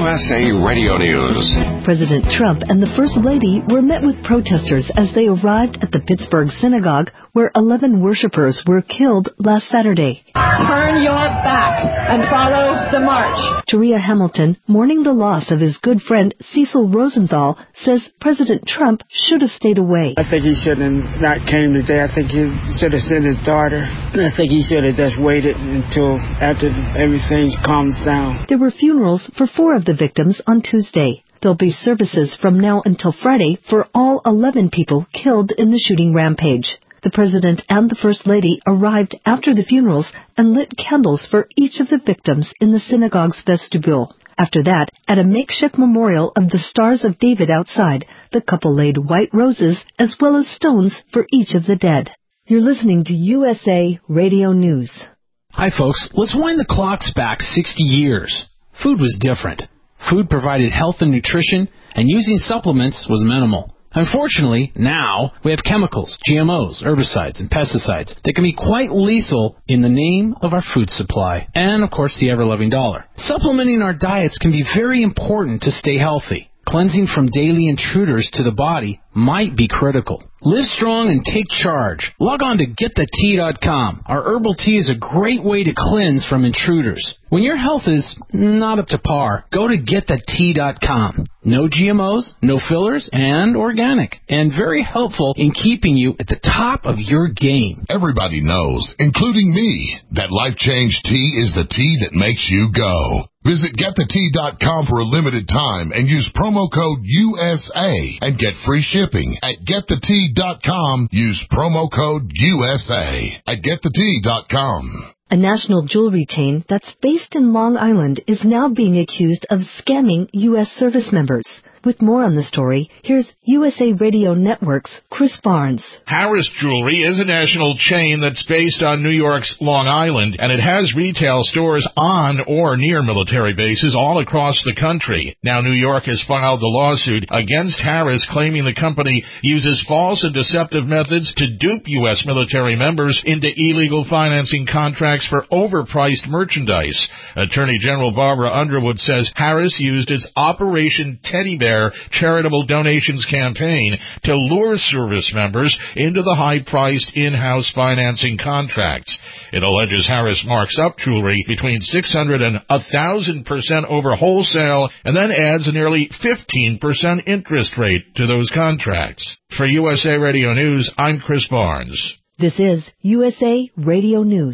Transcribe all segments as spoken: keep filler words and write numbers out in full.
S A Radio News. President Trump and the First Lady were met with protesters as they arrived at the Pittsburgh synagogue where eleven worshipers were killed last Saturday. Turn your back and follow the march. Taria Hamilton, mourning the loss of his good friend Cecil Rosenthal, says President Trump should have stayed away. I think he should have not came today. I think he should have sent his daughter. And I think he should have just waited until after everything calms down. There were funerals for four of the victims on Tuesday. There'll be services from now until Friday for all eleven people killed in the shooting rampage. The President and the First Lady arrived after the funerals and lit candles for each of the victims in the synagogue's vestibule. After that, at a makeshift memorial of the Stars of David outside, the couple laid white roses as well as stones for each of the dead. You're listening to U S A Radio News. Hi, folks. Let's wind the clocks back sixty years. Food was different. Food provided health and nutrition, and using supplements was minimal. Unfortunately, now we have chemicals, G M Os, herbicides, and pesticides that can be quite lethal in the name of our food supply and, of course, the ever-loving dollar. Supplementing our diets can be very important to stay healthy. Cleansing from daily intruders to the body might be critical. Live strong and take charge. Log on to get the tea dot com. Our herbal tea is a great way to cleanse from intruders. When your health is not up to par, go to get the tea dot com. No G M Os, no fillers, and organic. And very helpful in keeping you at the top of your game. Everybody knows, including me, that Life Change Tea is the tea that makes you go. Visit get the tea dot com for a limited time and use promo code U S A and get free shipping. At get the tea dot com, use promo code U S A at get the tea dot com. A national jewelry chain that's based in Long Island is now being accused of scamming U S service members. With more on the story, here's U S A Radio Network's Chris Barnes. Harris Jewelry is a national chain that's based on New York's Long Island, and it has retail stores on or near military bases all across the country. Now, New York has filed a lawsuit against Harris, claiming the company uses false and deceptive methods to dupe U S military members into illegal financing contracts for overpriced merchandise. Attorney General Barbara Underwood says Harris used its Operation Teddy Bear charitable donations campaign to lure service members into the high-priced in-house financing contracts. It alleges Harris marks up jewelry between six hundred and one thousand percent over wholesale and then adds a nearly fifteen percent interest rate to those contracts. For U S A Radio News, I'm Chris Barnes. This is U S A Radio News.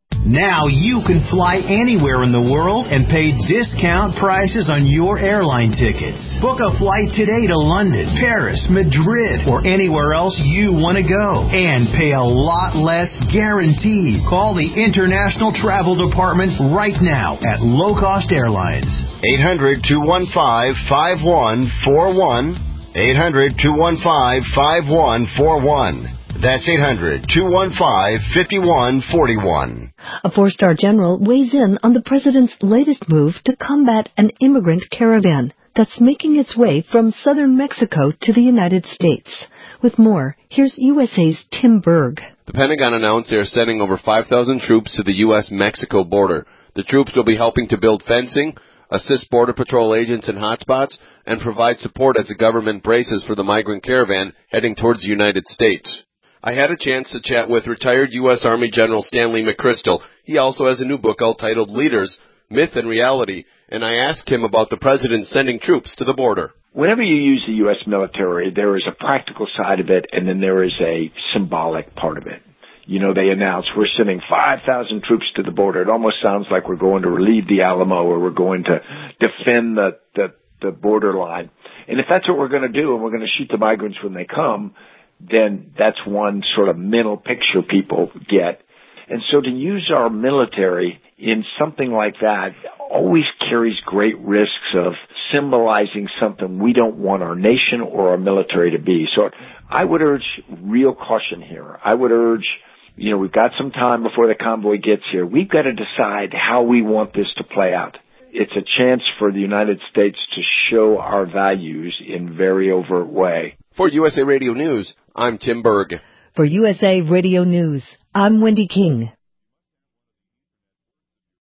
Now you can fly anywhere in the world and pay discount prices on your airline tickets. Book a flight today to London, Paris, Madrid, or anywhere else you want to go. And pay a lot less guaranteed. Call the International Travel Department right now at Low Cost Airlines. eight hundred, two one five, five one four one. eight hundred, two one five, five one four one. That's eight hundred, two one five, five one four one. A four-star general weighs in on the president's latest move to combat an immigrant caravan that's making its way from southern Mexico to the United States. With more, here's U S A's Tim Berg. The Pentagon announced they are sending over five thousand troops to the U S Mexico border. The troops will be helping to build fencing, assist Border Patrol agents in hotspots, and provide support as the government braces for the migrant caravan heading towards the United States. I had a chance to chat with retired U S Army General Stanley McChrystal. He also has a new book out titled Leaders, Myth and Reality, and I asked him about the president sending troops to the border. Whenever you use the U S military, there is a practical side of it, and then there is a symbolic part of it. You know, they announce we're sending five thousand troops to the border. It almost sounds like we're going to relieve the Alamo or we're going to defend the, the, the borderline. And if that's what we're going to do and we're going to shoot the migrants when they come, then that's one sort of mental picture people get. And so to use our military in something like that always carries great risks of symbolizing something we don't want our nation or our military to be. So I would urge real caution here. I would urge, you know, we've got some time before the convoy gets here. We've got to decide how we want this to play out. It's a chance for the United States to show our values in a very overt way. For U S A Radio News, I'm Tim Berg. For U S A Radio News, I'm Wendy King.